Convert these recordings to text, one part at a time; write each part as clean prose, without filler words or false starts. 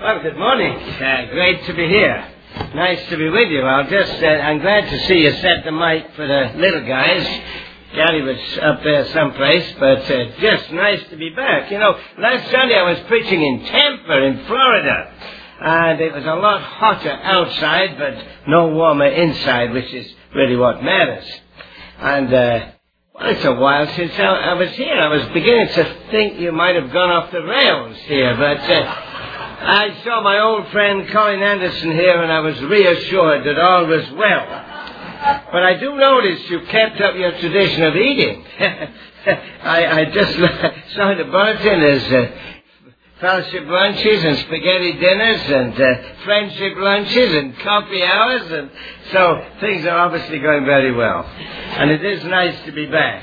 Well, good morning. Great to be here. Nice to be with you. I'm glad to see you set the mic for the little guys. Gary was up there someplace, but just nice to be back. You know, last Sunday I was preaching in Tampa in Florida, and it was a lot hotter outside, but no warmer inside, which is really what matters. And, well, it's a while since I was here. I was beginning to think you might have gone off the rails here, but I saw my old friend Colin Anderson here, and I was reassured that all was well. But I do notice you kept up your tradition of eating. I just saw the bulletin as fellowship lunches and spaghetti dinners and friendship lunches and coffee hours, and so things are obviously going very well. And it is nice to be back.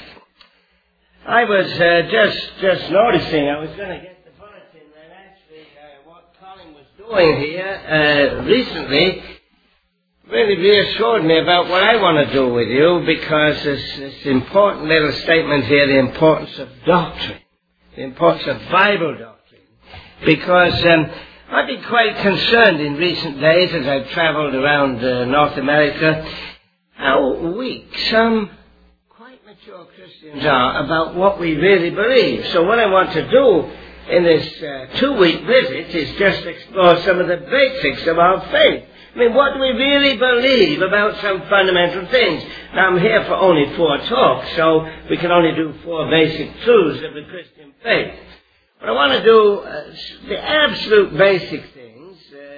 I was just noticing, I was going to get the bulletin, and actually what Colin was doing here recently really reassured me about what I want to do with you, because there's this important little statement here, the importance of doctrine, the importance of Bible doctrine. Because I've been quite concerned in recent days as I've traveled around North America how weak some quite mature Christians are about what we really believe. So what I want to do in this 2-week visit is just explore some of the basics of our faith. I mean, what do we really believe about some fundamental things? Now, I'm here for only 4 talks, so we can only do 4 basic truths of the Christian faith. But I want to do the absolute basic things.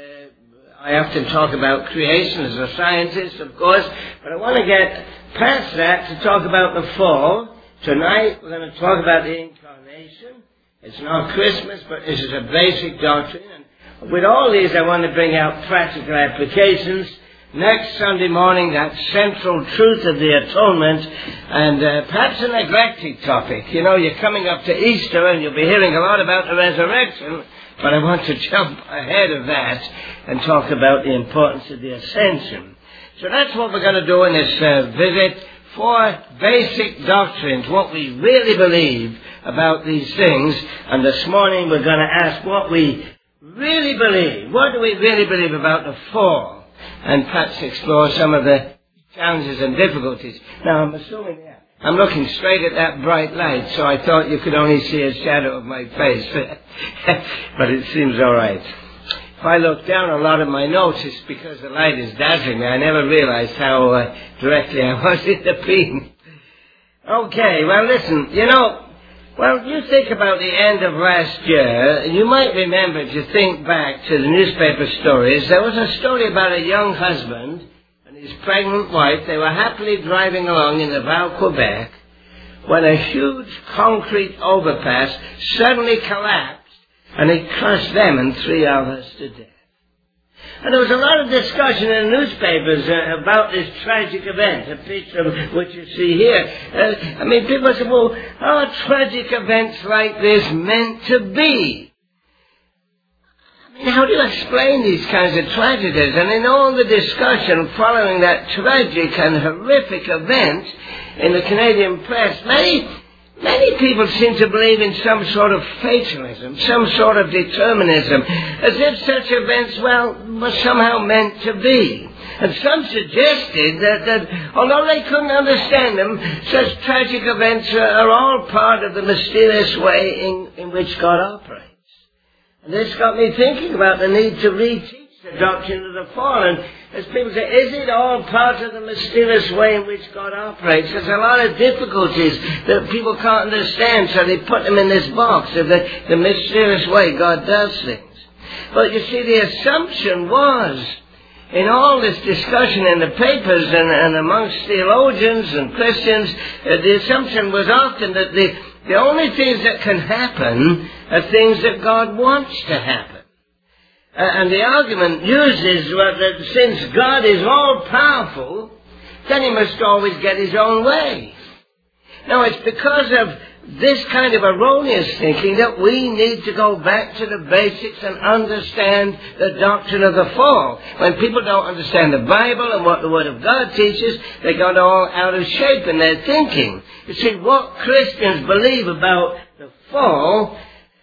I often talk about creation as a scientist, of course, but I want to get past that to talk about the fall. Tonight, we're going to talk about the incarnation. It's not Christmas, but this is a basic doctrine. And with all these, I want to bring out practical applications. Next Sunday morning, that central truth of the atonement, and perhaps a neglected topic. You know, you're coming up to Easter and you'll be hearing a lot about the resurrection, but I want to jump ahead of that and talk about the importance of the ascension. So that's what we're going to do in this visit. 4 basic doctrines, what we really believe about these things. And this morning we're going to ask what we really believe. What do we really believe about the fall? And perhaps explore some of the challenges and difficulties. Now, I'm assuming, I'm looking straight at that bright light, so I thought you could only see a shadow of my face. But it seems all right. If I look down a lot of my notes, it's because the light is dazzling me. I never realized how directly I was in the beam. Okay, well, listen, you think about the end of last year, you might remember, if you think back to the newspaper stories, there was a story about a young husband and his pregnant wife. They were happily driving along in the Val, Quebec, when a huge concrete overpass suddenly collapsed and it crushed them and 3 others to death. And there was a lot of discussion in the newspapers about this tragic event, a picture of which you see here. People said, well, are tragic events like this meant to be? How do you explain these kinds of tragedies? And in all the discussion following that tragic and horrific event in the Canadian press, many people seem to believe in some sort of fatalism, some sort of determinism, as if such events, were somehow meant to be. And some suggested that although they couldn't understand them, such tragic events are all part of the mysterious way in which God operates. And this got me thinking about the need to reteach the doctrine of the fall. And as people say, is it all part of the mysterious way in which God operates? There's a lot of difficulties that people can't understand, so they put them in this box of the mysterious way God does things. But you see, the assumption was, in all this discussion in the papers and amongst theologians and Christians, the assumption was often that the only things that can happen are things that God wants to happen. And the argument uses that since God is all-powerful, then he must always get his own way. Now, it's because of this kind of erroneous thinking that we need to go back to the basics and understand the doctrine of the fall. When people don't understand the Bible and what the Word of God teaches, they get all out of shape in their thinking. You see, what Christians believe about the fall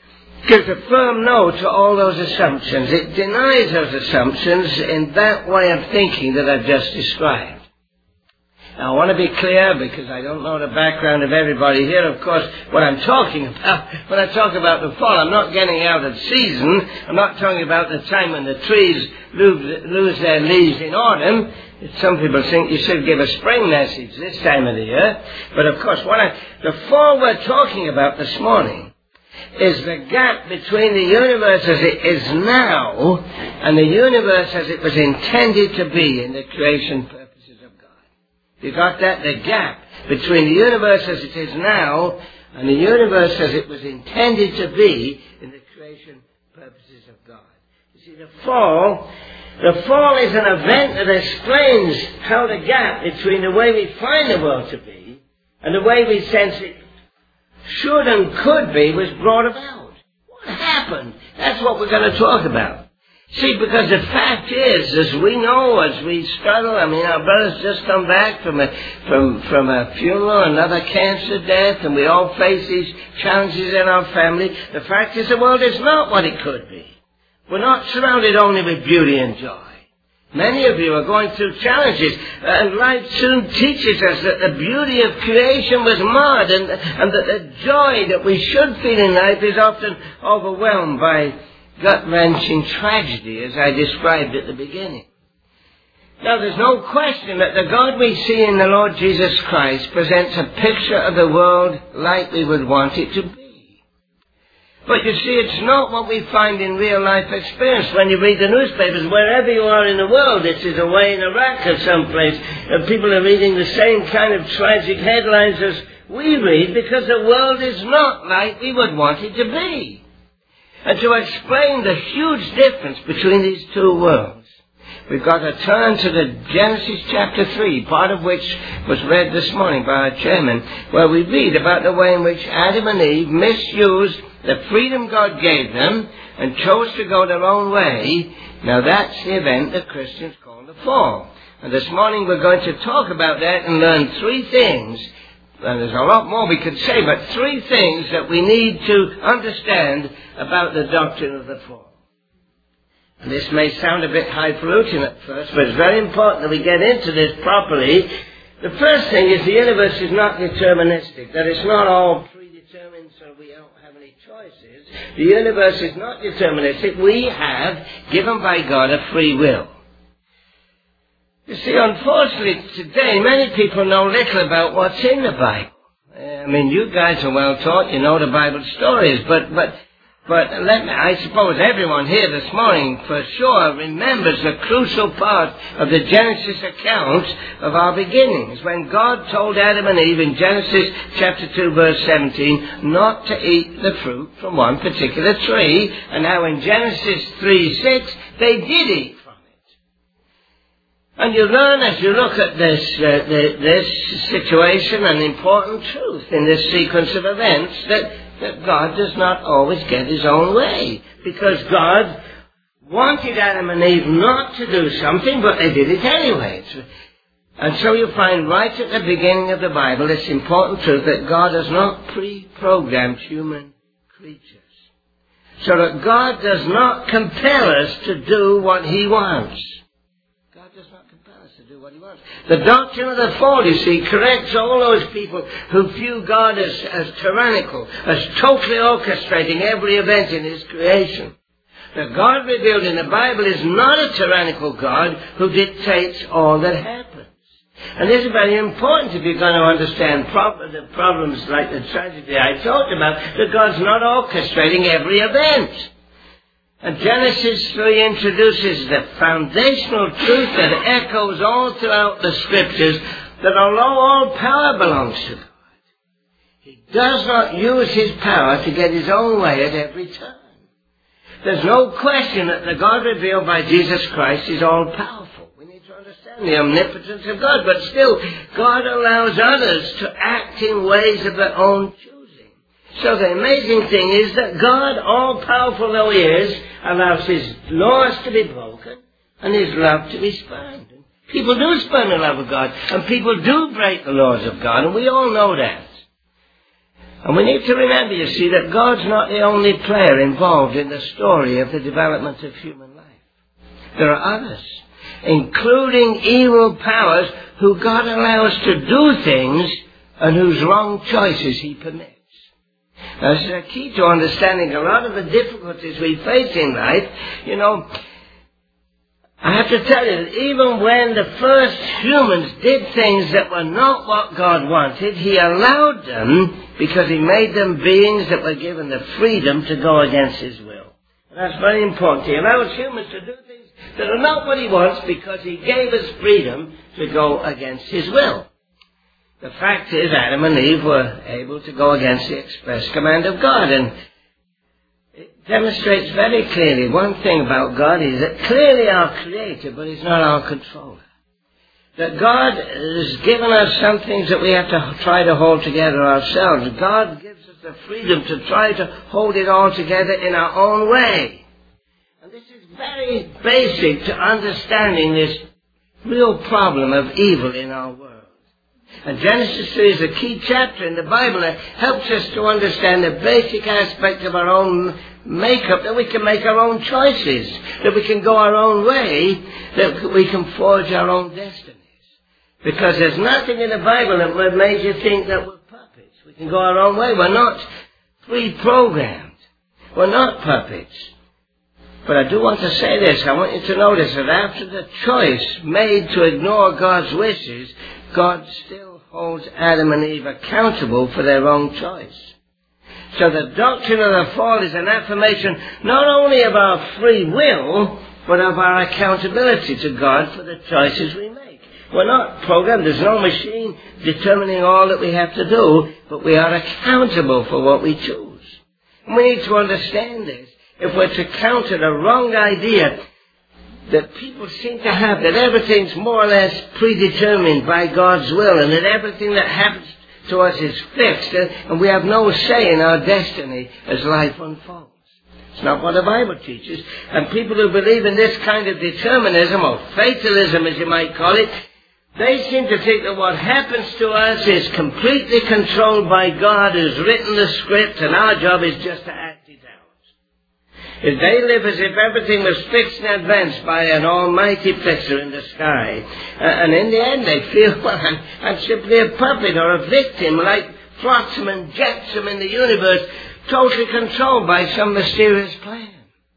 gives a firm no to all those assumptions. It denies those assumptions in that way of thinking that I've just described. Now, I want to be clear, because I don't know the background of everybody here. Of course, what I'm talking about, when I talk about the fall, I'm not getting out of season. I'm not talking about the time when the trees lose their leaves in autumn. Some people think you should give a spring message this time of the year. But of course, the fall we're talking about this morning is the gap between the universe as it is now and the universe as it was intended to be in the creation purposes of God. You got that? The gap between the universe as it is now and the universe as it was intended to be in the creation purposes of God. You see, the fall is an event that explains how the gap between the way we find the world to be and the way we sense it should and could be was brought about. What happened? That's what we're going to talk about. See, because the fact is, as we know, as we struggle, I mean, our brother's just come back from a funeral, another cancer death, and we all face these challenges in our family. The fact is, the world is not what it could be. We're not surrounded only with beauty and joy. Many of you are going through challenges, and life soon teaches us that the beauty of creation was marred, and that the joy that we should feel in life is often overwhelmed by gut-wrenching tragedy, as I described at the beginning. Now, there's no question that the God we see in the Lord Jesus Christ presents a picture of the world like we would want it to be. But you see, it's not what we find in real-life experience. When you read the newspapers, wherever you are in the world, it is away in Iraq or someplace, and people are reading the same kind of tragic headlines as we read, because the world is not like we would want it to be. And to explain the huge difference between these two worlds, we've got to turn to the Genesis chapter 3, part of which was read this morning by our chairman, where we read about the way in which Adam and Eve misused the freedom God gave them and chose to go their own way. Now that's the event that Christians call the fall. And this morning we're going to talk about that and learn three things. And there's a lot more we could say, but three things that we need to understand about the doctrine of the fall. And this may sound a bit highfalutin at first, but it's very important that we get into this properly. The first thing is the universe is not deterministic, that it's not all predetermined so we don't have any choices. The universe is not deterministic. We have, given by God, a free will. You see, unfortunately today, many people know little about what's in the Bible. I mean, you guys are well taught, you know the Bible stories, but I suppose everyone here this morning for sure remembers the crucial part of the Genesis account of our beginnings, when God told Adam and Eve in Genesis chapter 2 verse 17 not to eat the fruit from one particular tree, and how in Genesis 3:6 they did eat. And you learn as you look at this situation an important truth in this sequence of events, that God does not always get his own way. Because God wanted Adam and Eve not to do something, but they did it anyway. And so you find right at the beginning of the Bible this important truth that God has not pre-programmed human creatures. So that God does not compel us to do what he wants. The doctrine of the fall, you see, corrects all those people who view God as tyrannical, as totally orchestrating every event in his creation. The God revealed in the Bible is not a tyrannical God who dictates all that happens. And this is very important if you're going to understand the problems like the tragedy I talked about, that God's not orchestrating every event. And Genesis 3 introduces the foundational truth that echoes all throughout the Scriptures, that although all power belongs to God, he does not use his power to get his own way at every turn. There's no question that the God revealed by Jesus Christ is all-powerful. We need to understand the omnipotence of God, but still, God allows others to act in ways of their own choosing. So the amazing thing is that God, all-powerful though he is, allows his laws to be broken and his love to be spurned. And people do spurn the love of God, and people do break the laws of God, and we all know that. And we need to remember, you see, that God's not the only player involved in the story of the development of human life. There are others, including evil powers who God allows to do things and whose wrong choices he permits. Now, this is a key to understanding a lot of the difficulties we face in life. You know, I have to tell you that even when the first humans did things that were not what God wanted, he allowed them because he made them beings that were given the freedom to go against his will. And that's very important. He allows humans to do things that are not what he wants because he gave us freedom to go against his will. The fact is, Adam and Eve were able to go against the express command of God, and it demonstrates very clearly one thing about God is that clearly our creator, but he's not our controller. That God has given us some things that we have to try to hold together ourselves. God gives us the freedom to try to hold it all together in our own way. And this is very basic to understanding this real problem of evil in our world. And Genesis 3 is a key chapter in the Bible that helps us to understand the basic aspect of our own makeup, that we can make our own choices, that we can go our own way, that we can forge our own destinies. Because there's nothing in the Bible that would make you think that we're puppets. We can go our own way. We're not pre-programmed. We're not puppets. But I do want to say this. I want you to notice that after the choice made to ignore God's wishes, God still holds Adam and Eve accountable for their wrong choice. So the doctrine of the fall is an affirmation not only of our free will, but of our accountability to God for the choices we make. We're not programmed. There's no machine determining all that we have to do, but we are accountable for what we choose. And we need to understand this. If we're to counter the wrong idea that people seem to have, that everything's more or less predetermined by God's will, and that everything that happens to us is fixed, and we have no say in our destiny as life unfolds. It's not what the Bible teaches. And people who believe in this kind of determinism, or fatalism as you might call it, they seem to think that what happens to us is completely controlled by God, who's written the script, and our job is just to act it out. If they live as if everything was fixed in advance by an almighty fixer in the sky, and in the end they feel, well, I'm simply a puppet or a victim, like flotsam and jetsam in the universe, totally controlled by some mysterious plan.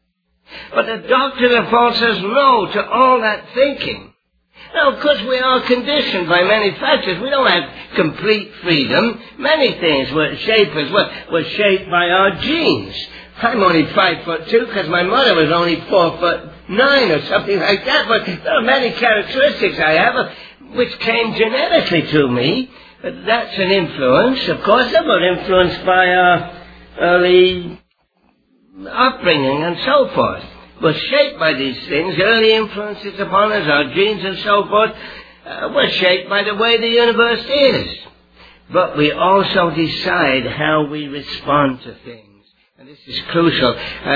But the doctrine of fall says no to all that thinking. Now, of course, we are conditioned by many factors. We don't have complete freedom. Many things shape us. We're shaped by our genes. I'm only 5'2" because my mother was only 4'9" or something like that. But there are many characteristics I have which came genetically to me. But that's an influence. Of course, they were influenced by our early upbringing and so forth. We're shaped by these things, early influences upon us, our genes and so forth. We're shaped by the way the universe is. But we also decide how we respond to things. And this is crucial.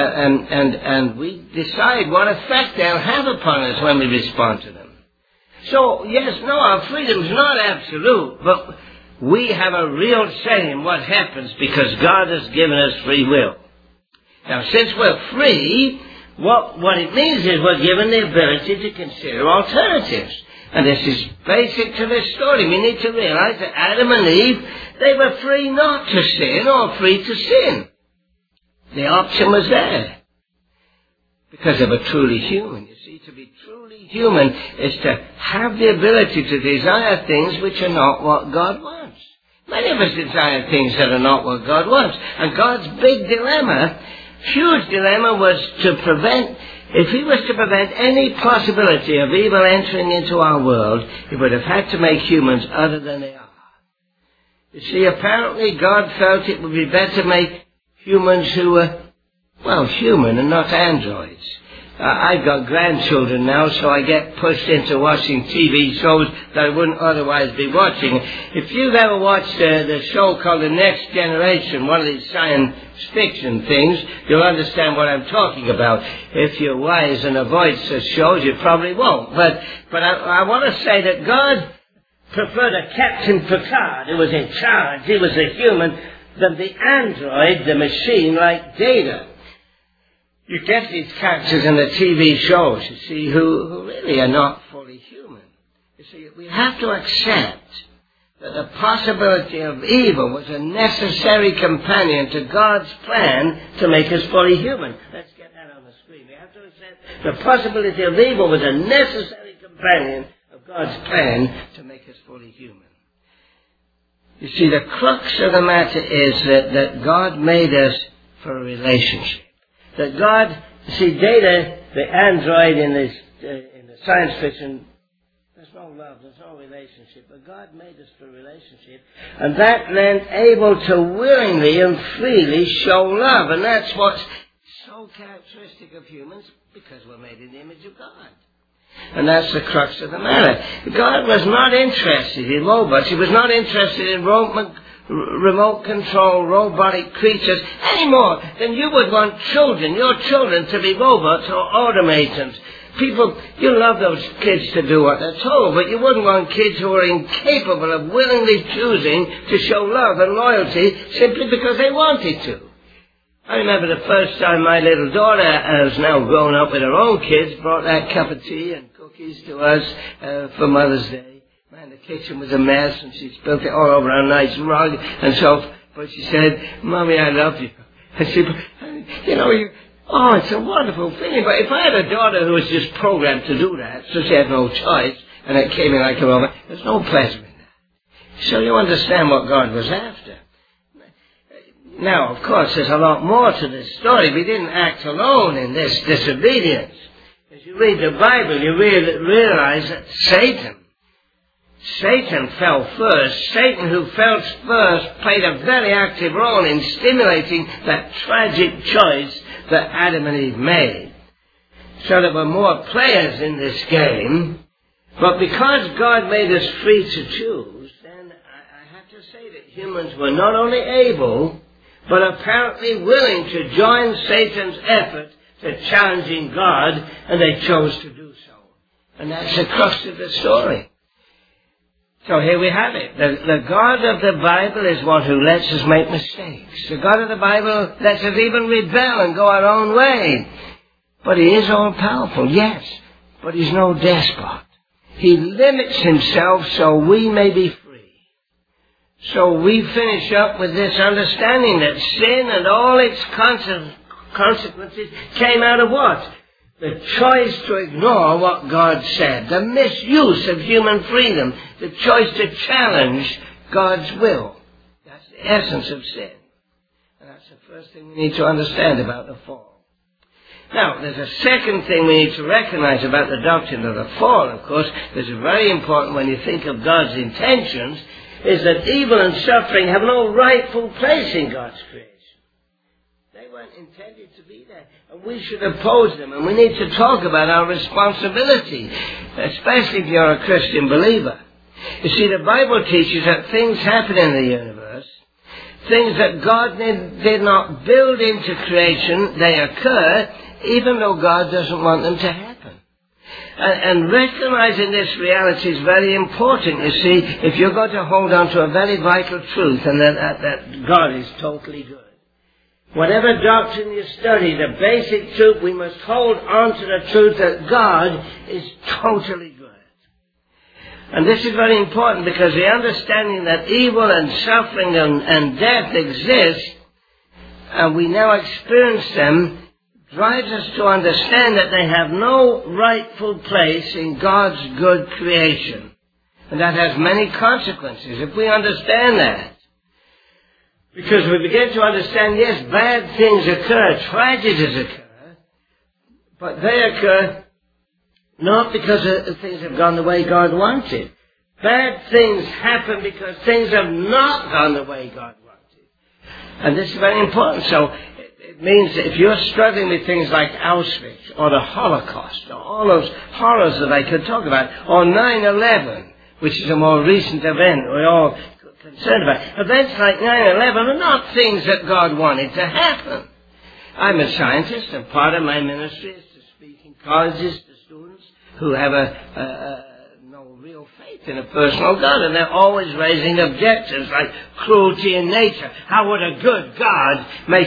And we decide what effect they'll have upon us when we respond to them. So, yes, no, our freedom's not absolute, but we have a real say in what happens because God has given us free will. Now, since we're free, what it means is we're given the ability to consider alternatives. And this is basic to this story. We need to realize that Adam and Eve, they were free not to sin or free to sin. The option was there. Because they were truly human. You see, to be truly human is to have the ability to desire things which are not what God wants. Many of us desire things that are not what God wants. And God's big dilemma, huge dilemma, was to prevent, if he was to prevent any possibility of evil entering into our world, he would have had to make humans other than they are. You see, apparently God felt it would be better to make humans who were, well, human and not androids. I've got grandchildren now, so I get pushed into watching TV shows that I wouldn't otherwise be watching. If you've ever watched the show called The Next Generation, one of these science fiction things, you'll understand what I'm talking about. If you're wise and avoid such shows, you probably won't. But I want to say that God preferred a Captain Picard who was in charge. He was a human than the android, the machine, like Data. You get these characters in the TV shows, you see, who really are not fully human. You see, we have to accept that the possibility of evil was a necessary companion to God's plan to make us fully human. Let's get that on the screen. We have to accept the possibility of evil was a necessary companion of God's plan to make us fully human. You see, the crux of the matter is that God made us for a relationship. That God, you see, Data, the android in the science fiction, there's no love, there's no relationship, but God made us for a relationship, and that meant able to willingly and freely show love, and that's what's so characteristic of humans, because we're made in the image of God. And that's the crux of the matter. God was not interested in robots. He was not interested in remote control robotic creatures any more than you would want your children to be robots or automatons. People, you love those kids to do what they're told, but you wouldn't want kids who are incapable of willingly choosing to show love and loyalty simply because they wanted to. I remember the first time my little daughter, who's now grown up with her own kids, brought that cup of tea and cookies to us for Mother's Day. Man, the kitchen was a mess, and she spilt it all over our nice rug, and so, but she said, Mommy, I love you. And she, it's a wonderful feeling, but if I had a daughter who was just programmed to do that, so she had no choice, and it came in like a robot, there's no pleasure in that. So you understand what God was after. Now, of course, there's a lot more to this story. We didn't act alone in this disobedience. As you read the Bible, you realize that Satan fell first. Satan, who fell first, played a very active role in stimulating that tragic choice that Adam and Eve made. So there were more players in this game, but because God made us free to choose, then I have to say that humans were not only able, but apparently willing to join Satan's effort to challenging God, and they chose to do so. And that's the crux of the story. So here we have it. The God of the Bible is one who lets us make mistakes. The God of the Bible lets us even rebel and go our own way. But He is all-powerful, yes, but He's no despot. He limits Himself so we may be free. So we finish up with this understanding that sin and all its consequences came out of what? The choice to ignore what God said, the misuse of human freedom, the choice to challenge God's will. That's the essence of sin. And that's the first thing we need to understand about the fall. Now, there's a second thing we need to recognize about the doctrine of the fall, of course. This is very important when you think of God's intentions, is that evil and suffering have no rightful place in God's creation. They weren't intended to be there, and we should oppose them, and we need to talk about our responsibility, especially if you're a Christian believer. You see, the Bible teaches that things happen in the universe, things that God did not build into creation, they occur, even though God doesn't want them to happen. And recognizing this reality is very important, you see, if you're going to hold on to a very vital truth, and that God is totally good. Whatever doctrine you study, the basic truth, we must hold on to the truth that God is totally good. And this is very important because the understanding that evil and suffering and death exist, and we now experience them, drives us to understand that they have no rightful place in God's good creation. And that has many consequences if we understand that. Because we begin to understand, yes, bad things occur, tragedies occur, but they occur not because things have gone the way God wanted. Bad things happen because things have not gone the way God wanted. And this is very important. So it means that if you're struggling with things like Auschwitz or the Holocaust or all those horrors that I could talk about, or 9/11, which is a more recent event we're all concerned about. Events like 9/11 are not things that God wanted to happen. I'm a scientist, and part of my ministry is to speak in colleges to students who have no no real faith in a personal God, and they're always raising objections like cruelty in nature. How would a good God make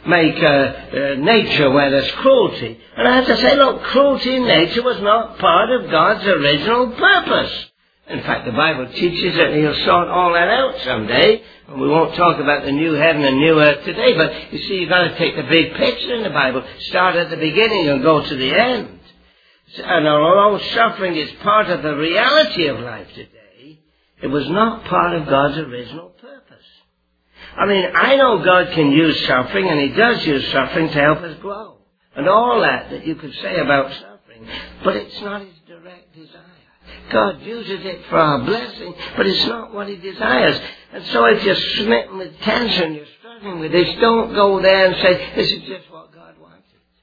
a nature where there's cruelty? And I have to say, look, cruelty in nature was not part of God's original purpose. In fact, the Bible teaches that He'll sort all that out someday. And we won't talk about the new heaven and new earth today, but you see, you've got to take the big picture in the Bible, start at the beginning and go to the end. And although suffering is part of the reality of life today, it was not part of God's original purpose. I mean, I know God can use suffering, and He does use suffering to help us grow. And all that you could say about suffering, but it's not His direct desire. God uses it for our blessing, but it's not what He desires. And so if you're smitten with tension, you're struggling with this, don't go there and say, this is just what God wanted.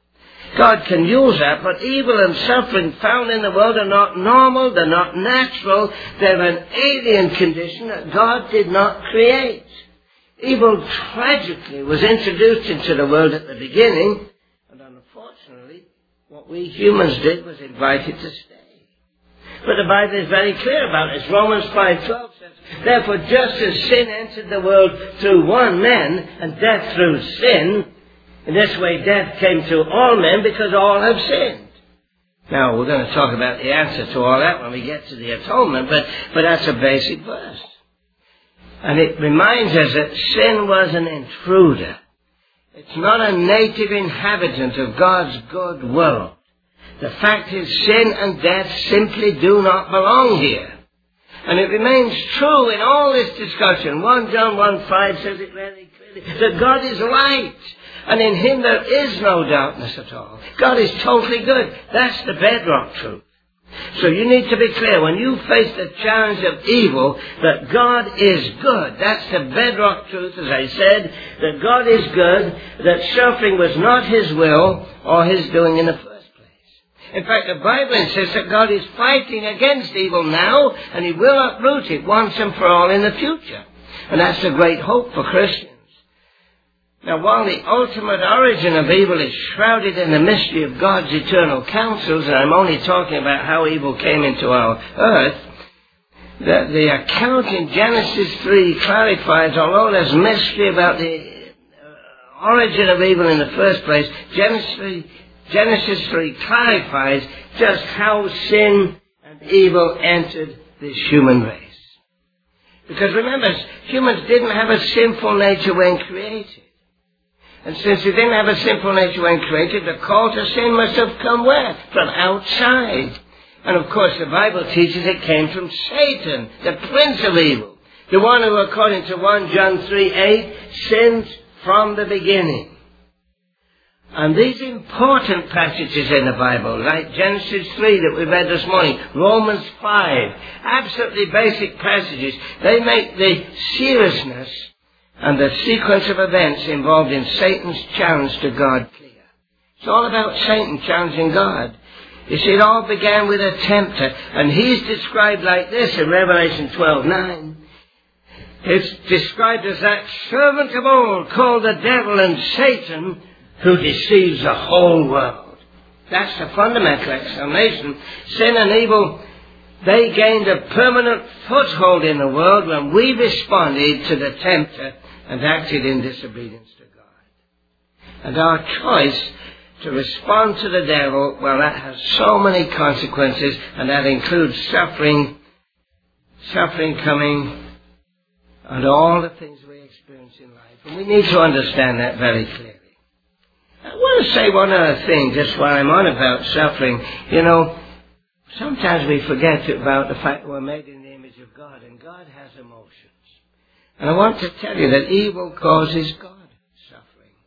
God can use that, but evil and suffering found in the world are not normal, they're not natural, they're an alien condition that God did not create. Evil tragically was introduced into the world at the beginning, and unfortunately, what we humans did was invite it to stay. But the Bible is very clear about this. Romans 5:12 says, therefore, just as sin entered the world through one man, and death through sin, in this way death came to all men because all have sinned. Now, we're going to talk about the answer to all that when we get to the atonement, but that's a basic verse. And it reminds us that sin was an intruder. It's not a native inhabitant of God's good world. The fact is, sin and death simply do not belong here. And it remains true in all this discussion. 1 John 1:5 says it very clearly, that God is light, and in Him there is no darkness at all. God is totally good. That's the bedrock truth. So you need to be clear, when you face the challenge of evil, that God is good. That's the bedrock truth, as I said, that God is good, that suffering was not His will or His doing in the first. In fact, the Bible insists that God is fighting against evil now, and He will uproot it once and for all in the future. And that's a great hope for Christians. Now, while the ultimate origin of evil is shrouded in the mystery of God's eternal counsels, and I'm only talking about how evil came into our earth, the account in Genesis 3 clarifies, although there's mystery about the origin of evil in the first place, Genesis 3 clarifies just how sin and evil entered this human race. Because remember, humans didn't have a sinful nature when created. And since they didn't have a sinful nature when created, the call to sin must have come where? From outside. And of course the Bible teaches it came from Satan, the prince of evil. The one who, according to 1 John 3:8, sinned from the beginning. And these important passages in the Bible, like Genesis 3 that we read this morning, Romans 5, absolutely basic passages, they make the seriousness and the sequence of events involved in Satan's challenge to God clear. It's all about Satan challenging God. You see, it all began with a tempter, and he's described like this in Revelation 12:9. It's described as that servant of old called the devil and Satan, who deceives the whole world. That's the fundamental explanation. Sin and evil, they gained a permanent foothold in the world when we responded to the tempter and acted in disobedience to God. And our choice to respond to the devil, well, that has so many consequences, and that includes suffering coming, and all the things we experience in life. And we need to understand that very clearly. I want to say one other thing just while I'm on about suffering. You know, sometimes we forget about the fact that we're made in the image of God, and God has emotions. And I want to tell you that evil causes God suffering.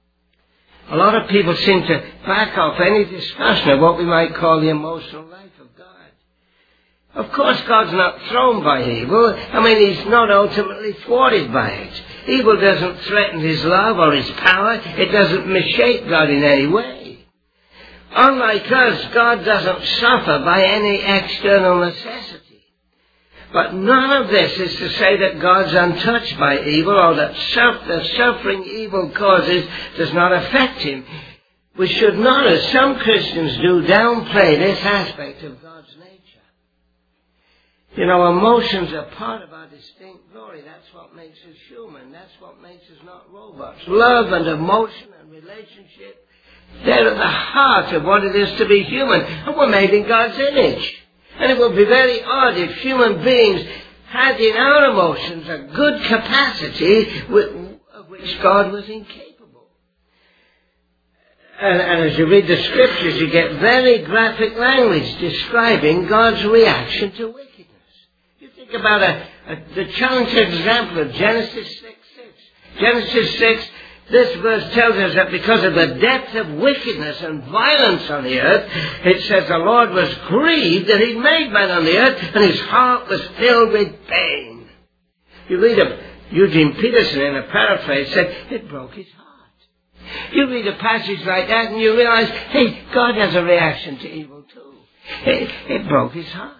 A lot of people seem to back off any discussion of what we might call the emotional life of God. Of course, God's not thrown by evil. I mean, He's not ultimately thwarted by it. Evil doesn't threaten His love or His power. It doesn't misshape God in any way. Unlike us, God doesn't suffer by any external necessity. But none of this is to say that God's untouched by evil, or that the suffering evil causes does not affect Him. We should not, as some Christians do, downplay this aspect of God's nature. You know, emotions are part of our distinct glory. That's what makes us human. That's what makes us not robots. Love and emotion and relationship, they're at the heart of what it is to be human. And we're made in God's image. And it would be very odd if human beings had in our emotions a good capacity of which God was incapable. And as you read the scriptures, you get very graphic language describing God's reaction to wickedness. You think about the challenging example of Genesis 6:6. Genesis 6, this verse tells us that because of the depth of wickedness and violence on the earth, it says the Lord was grieved that He'd made man on the earth, and His heart was filled with pain. You read of Eugene Peterson in a paraphrase said, it broke his heart. You read a passage like that and you realize, hey, God has a reaction to evil too. It broke his heart.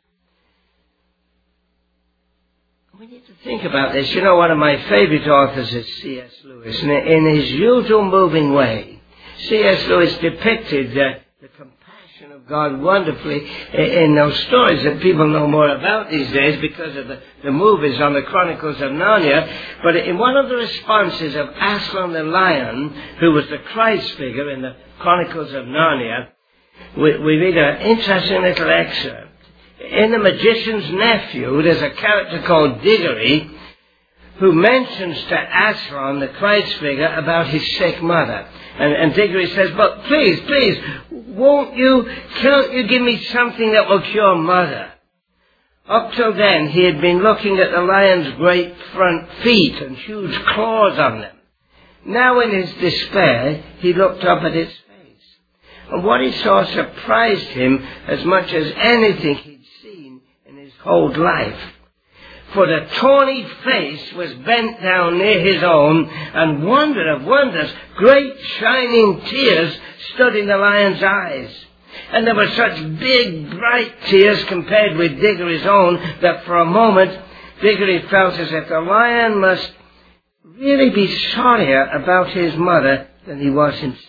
We need to think about this. You know, one of my favorite authors is C.S. Lewis. And in his usual moving way, C.S. Lewis depicted the compassion of God wonderfully in those stories that people know more about these days because of the movies on the Chronicles of Narnia. But in one of the responses of Aslan the lion, who was the Christ figure in the Chronicles of Narnia, we read an interesting little excerpt. In The Magician's Nephew, there's a character called Diggory who mentions to Aslan, the Christ figure, about his sick mother. And Diggory says, but please, can't you give me something that will cure mother? Up till then, he had been looking at the lion's great front feet and huge claws on them. Now in his despair, he looked up at its face. And what he saw surprised him as much as anything he'd seen in his whole life. For the tawny face was bent down near his own, and wonder of wonders, great shining tears stood in the lion's eyes. And there were such big, bright tears compared with Diggory's own that for a moment Diggory felt as if the lion must really be sorrier about his mother than he was himself.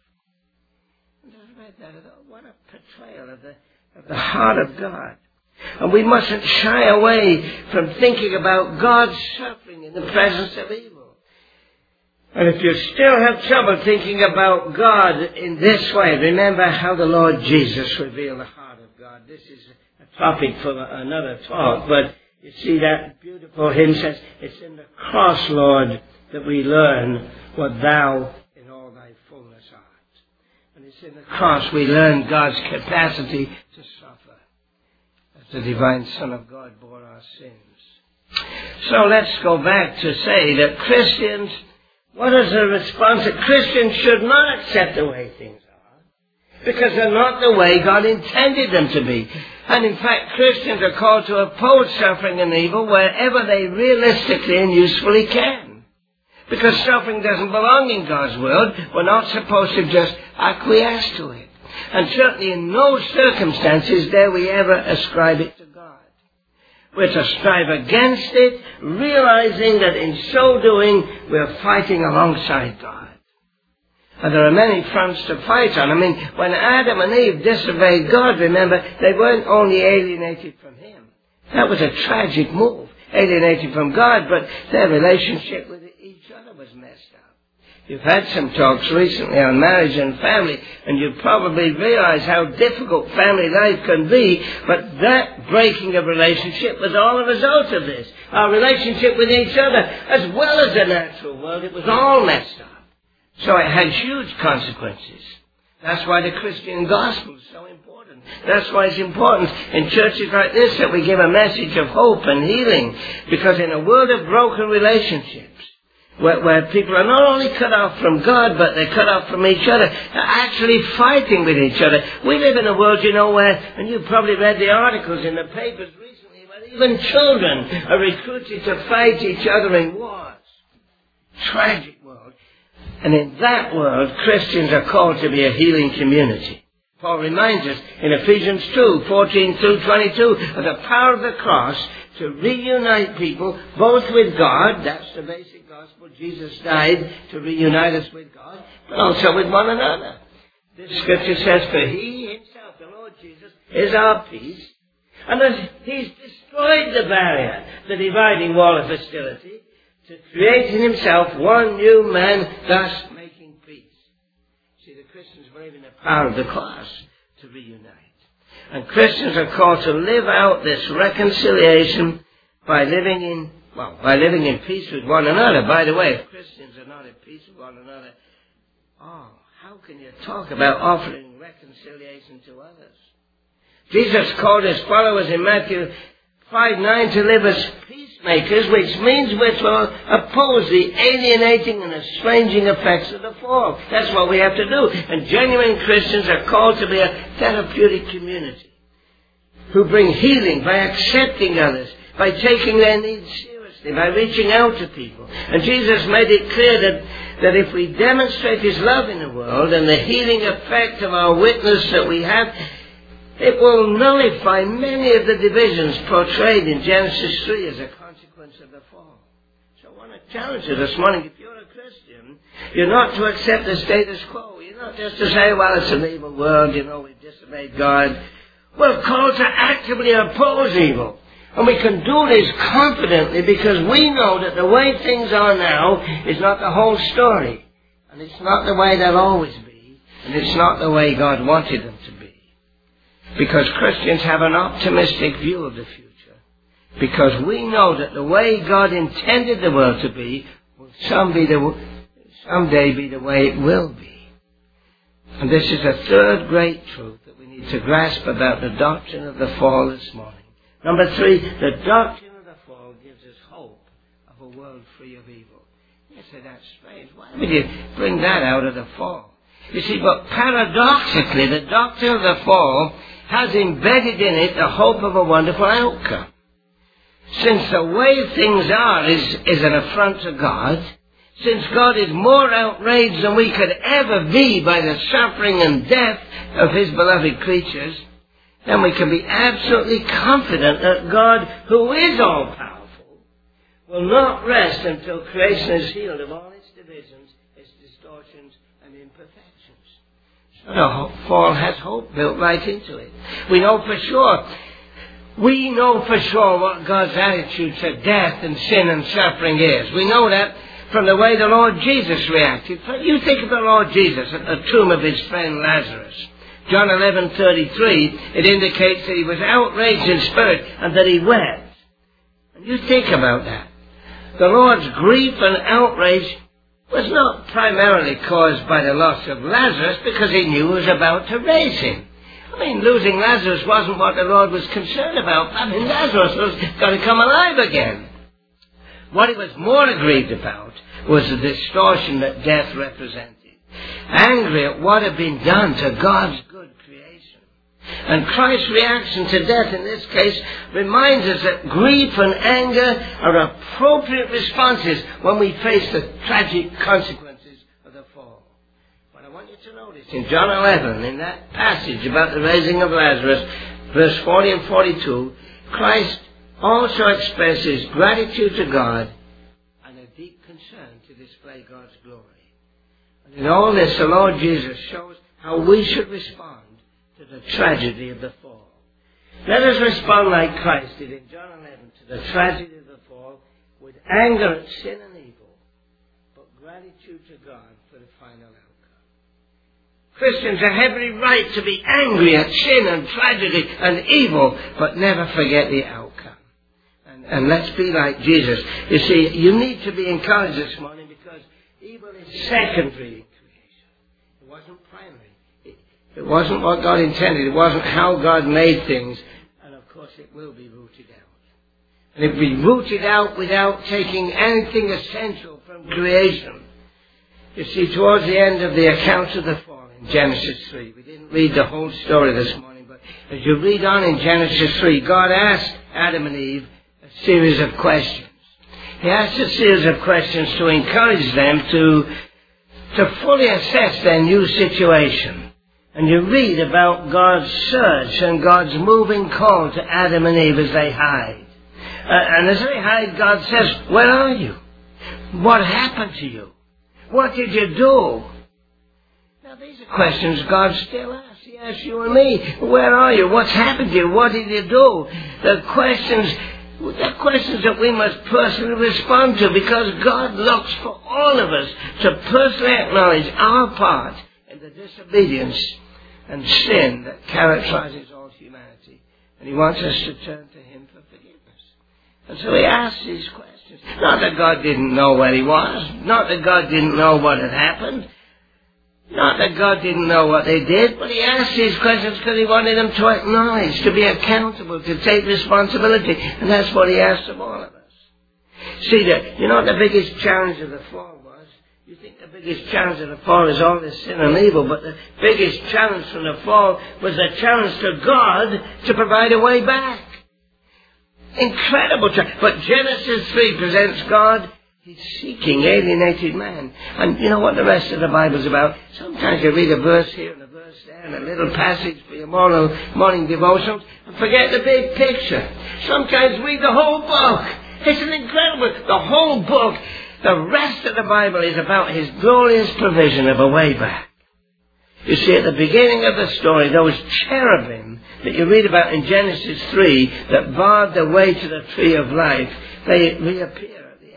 And I read that, I thought, what a portrayal of the heart of God. And we mustn't shy away from thinking about God's suffering in the presence of evil. And if you still have trouble thinking about God in this way, remember how the Lord Jesus revealed the heart of God. This is a topic for another talk, but you see that beautiful hymn says, it's in the cross, Lord, that we learn what thou in all thy fullness art. And it's in the cross we learn God's capacity to suffer. The divine Son of God bore our sins. So let's go back to say that Christians, what is the response? That Christians should not accept the way things are, because they're not the way God intended them to be. And in fact, Christians are called to oppose suffering and evil wherever they realistically and usefully can. Because suffering doesn't belong in God's world, we're not supposed to just acquiesce to it. And certainly in no circumstances dare we ever ascribe it to God. We're to strive against it, realizing that in so doing, we're fighting alongside God. And there are many fronts to fight on. I mean, when Adam and Eve disobeyed God, remember, they weren't only alienated from Him. That was a tragic move, alienated from God, but their relationship with each other was messed up. You've had some talks recently on marriage and family, and you probably realize how difficult family life can be, but that breaking of relationship was all a result of this. Our relationship with each other, as well as the natural world, it was all messed up. So it had huge consequences. That's why the Christian gospel is so important. That's why it's important in churches like this that we give a message of hope and healing, because in a world of broken relationships, where people are not only cut off from God, but they're cut off from each other, they're actually fighting with each other. We live in a world, you know, where, and you've probably read the articles in the papers recently, where even children are recruited to fight each other in wars. Tragic world. And in that world, Christians are called to be a healing community. Paul reminds us in Ephesians 2:14-22 of the power of the cross to reunite people both with God, that's the basic gospel, Jesus died to reunite us with God, but also with one another. This scripture says, for He Himself, the Lord Jesus, is our peace, and as He's destroyed the barrier, the dividing wall of hostility, to create in himself one new man, thus making peace. See, the Christians believe in the power of the cross to reunite. And Christians are called to live out this reconciliation by living in peace with one another. By the way, if Christians are not at peace with one another, how can you talk about offering reconciliation to others? Jesus called his followers in Matthew 5:9 to live as peacemakers, which means we're to oppose the alienating and estranging effects of the fall. That's what we have to do. And genuine Christians are called to be a therapeutic community who bring healing by accepting others, by taking their needs seriously, by reaching out to people. And Jesus made it clear that if we demonstrate his love in the world and the healing effect of our witness that we have, it will nullify many of the divisions portrayed in Genesis 3 as a consequence of the fall. So I want to challenge you this morning. If you're a Christian, you're not to accept the status quo. You're not just to say, well, it's an evil world, we've disobeyed God. We're called to actively oppose evil. And we can do this confidently because we know that the way things are now is not the whole story. And it's not the way they'll always be. And it's not the way God wanted them to be. Because Christians have an optimistic view of the future. Because we know that the way God intended the world to be will someday be the way it will be. And this is a third great truth that we need to grasp about the doctrine of the fall this morning. Number 3, the doctrine of the fall gives us hope of a world free of evil. You say, that's strange. Why would you bring that out of the fall? You see, but paradoxically, the doctrine of the fall has embedded in it the hope of a wonderful outcome. Since the way things are is an affront to God, since God is more outraged than we could ever be by the suffering and death of his beloved creatures, then we can be absolutely confident that God, who is all-powerful, will not rest until creation is healed of all its divisions, its distortions, and imperfections. So the fall has hope built right into it. We know for sure what God's attitude to death and sin and suffering is. We know that from the way the Lord Jesus reacted. You think of the Lord Jesus at the tomb of his friend Lazarus. John 11:33, it indicates that he was outraged in spirit and that he wept. And you think about that. The Lord's grief and outrage was not primarily caused by the loss of Lazarus because he knew he was about to raise him. Losing Lazarus wasn't what the Lord was concerned about. Lazarus was going to come alive again. What he was more aggrieved about was the distortion that death represented. Angry at what had been done to God's good creation. And Christ's reaction to death in this case reminds us that grief and anger are appropriate responses when we face the tragic consequences of the fall. But I want you to notice in John 11, in that passage about the raising of Lazarus, verse 40 and 42, Christ also expresses gratitude to God and a deep concern to display God's glory. And in all this, the Lord Jesus shows how we should respond to the tragedy of the fall. Let us respond like Christ did in John 11 to the tragedy of the fall, with anger at sin and evil, but gratitude to God for the final outcome. Christians have every right to be angry at sin and tragedy and evil, but never forget the outcome. And let's be like Jesus. You see, you need to be encouraged this morning because evil is secondary in creation. It wasn't primary. It wasn't what God intended. It wasn't how God made things. And of course it will be rooted out. And it will be rooted out without taking anything essential from creation. You see, towards the end of the account of the fall in Genesis 3, we didn't read the whole story this morning, but as you read on in Genesis 3, God asked Adam and Eve a series of questions. He asked a series of questions to encourage them to fully assess their new situation. And you read about God's search and God's moving call to Adam and Eve as they hide. And as they hide, God says, where are you? What happened to you? What did you do? Now these are questions God still asks. He asks you and me, where are you? What's happened to you? What did you do? The questions They're questions that we must personally respond to, because God looks for all of us to personally acknowledge our part in the disobedience and sin that characterizes all humanity. And He wants us to turn to Him for forgiveness. And so He asks these questions. Not that God didn't know where He was. Not that God didn't know what had happened. Not that God didn't know what they did, but He asked these questions because He wanted them to acknowledge, to be accountable, to take responsibility. And that's what He asked of all of us. See, you know what the biggest challenge of the fall was? You think the biggest challenge of the fall is all this sin and evil, but the biggest challenge from the fall was a challenge to God to provide a way back. Incredible challenge. But Genesis 3 presents God. He's seeking alienated man. And you know what the rest of the Bible's about? Sometimes you read a verse here and a verse there and a little passage for your morning devotions and forget the big picture. Sometimes read the whole book. It's an incredible... The whole book, the rest of the Bible is about His glorious provision of a way back. You see, at the beginning of the story, those cherubim that you read about in Genesis 3 that barred the way to the tree of life, they reappear.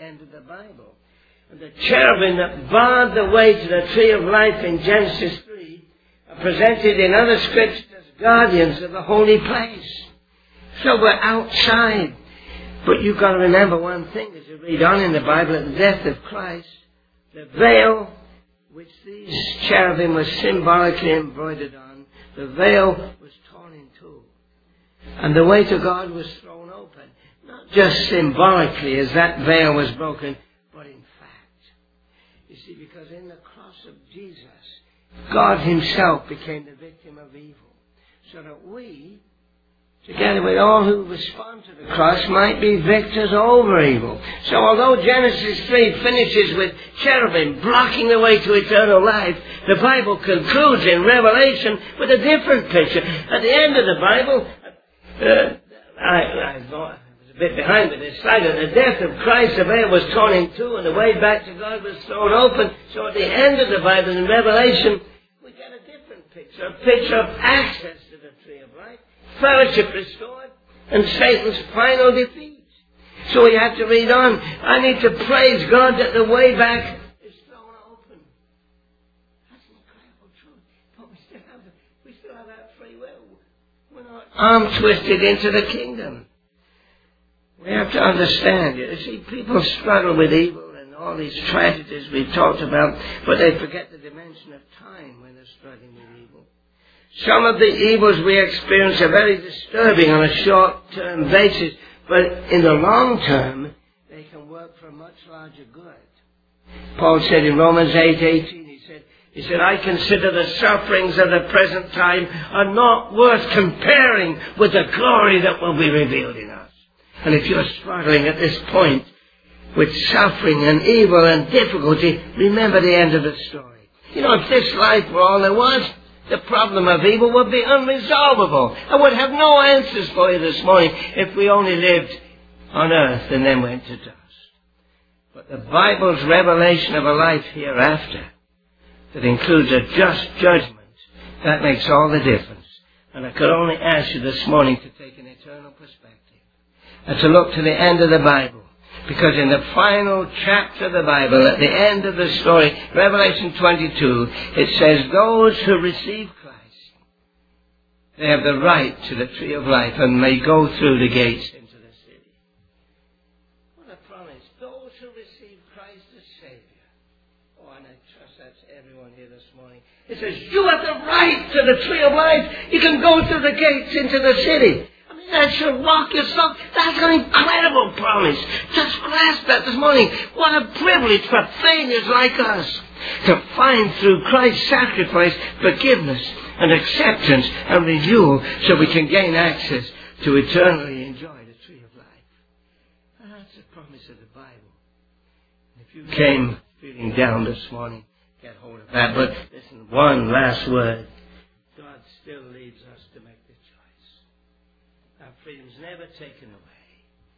The cherubim that barred the way to the tree of life in Genesis 3 are presented in other scriptures as guardians of the holy place. So we're outside. But you've got to remember one thing as you read on in the Bible, at the death of Christ, the veil which these cherubim were symbolically embroidered on, the veil was torn in two. And the way to God was thrown open. Not just symbolically as that veil was broken, but in you see, because in the cross of Jesus, God Himself became the victim of evil. So that we, together with all who respond to the cross, might be victors over evil. So although Genesis 3 finishes with cherubim blocking the way to eternal life, the Bible concludes in Revelation with a different picture. At the end of the Bible, I thought... a bit behind with this slide. At the death of Christ, the veil was torn in two and the way back to God was thrown open. So at the end of the Bible, in Revelation, we get a different picture. A picture of access to the tree of life, fellowship restored, and Satan's final defeat. So we have to read on. I need to praise God that the way back is thrown open. That's an incredible truth. But we still have that free will. We're not arm twisted into the kingdom. We have to understand. You see, people struggle with evil and all these tragedies we've talked about, but they forget the dimension of time when they're struggling with evil. Some of the evils we experience are very disturbing on a short-term basis, but in the long term, they can work for a much larger good. Paul said in Romans 8:18, he said, I consider the sufferings of the present time are not worth comparing with the glory that will be revealed in us. And if you're struggling at this point with suffering and evil and difficulty, remember the end of the story. You know, if this life were all there was, the problem of evil would be unresolvable. I would have no answers for you this morning if we only lived on earth and then went to dust. But the Bible's revelation of a life hereafter that includes a just judgment, that makes all the difference. And I could only ask you this morning to take an eternal perspective and to look to the end of the Bible. Because in the final chapter of the Bible, at the end of the story, Revelation 22, it says, those who receive Christ, they have the right to the tree of life and may go through the gates into the city. What a promise. Those who receive Christ as Savior. Oh, and I trust that's everyone here this morning. It says, you have the right to the tree of life. You can go through the gates into the city. That should rock your soul. That's an incredible promise. Just grasp that this morning. What a privilege for failures like us to find through Christ's sacrifice forgiveness and acceptance and renewal so we can gain access to eternally enjoy the tree of life. And that's the promise of the Bible. If you came feeling down this morning, get hold of that. But listen, one last word. God still leads us to make the choice. Our freedom's never taken away.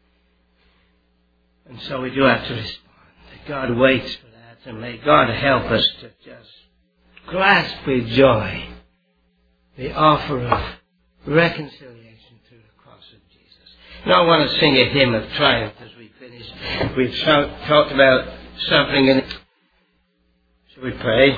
And so we do have to respond. God waits for that, and may God help us to just grasp with joy the offer of reconciliation through the cross of Jesus. Now I want to sing a hymn of triumph as we finish. We've talked about suffering and... Shall we pray?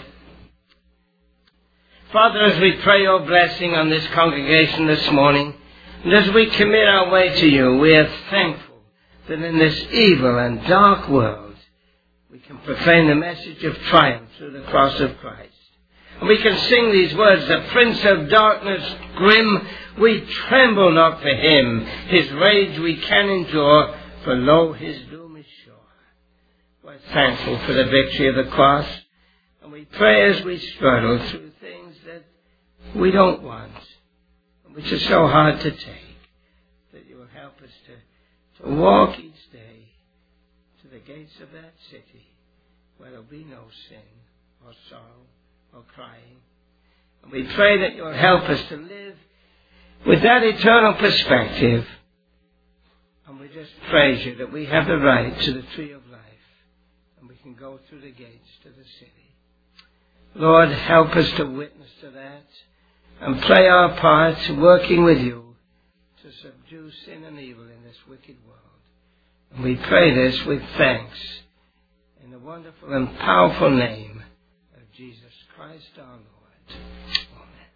Father, as we pray your blessing on this congregation this morning, and as we commit our way to you, we are thankful that in this evil and dark world, we can proclaim the message of triumph through the cross of Christ. And we can sing these words, the Prince of Darkness grim, we tremble not for him. His rage we can endure, for lo, his doom is sure. We're thankful for the victory of the cross. And we pray as we struggle through things that we don't want, which are so hard to take, that you will help us to walk each day to the gates of that city where there will be no sin or sorrow or crying. And we pray that you will help us to live with that eternal perspective. And we just praise you that we have the right to the tree of life, and we can go through the gates to the city. Lord, help us to witness to that and play our part working with you to subdue sin and evil in this wicked world. And we pray this with thanks in the wonderful and powerful name of Jesus Christ our Lord. Amen.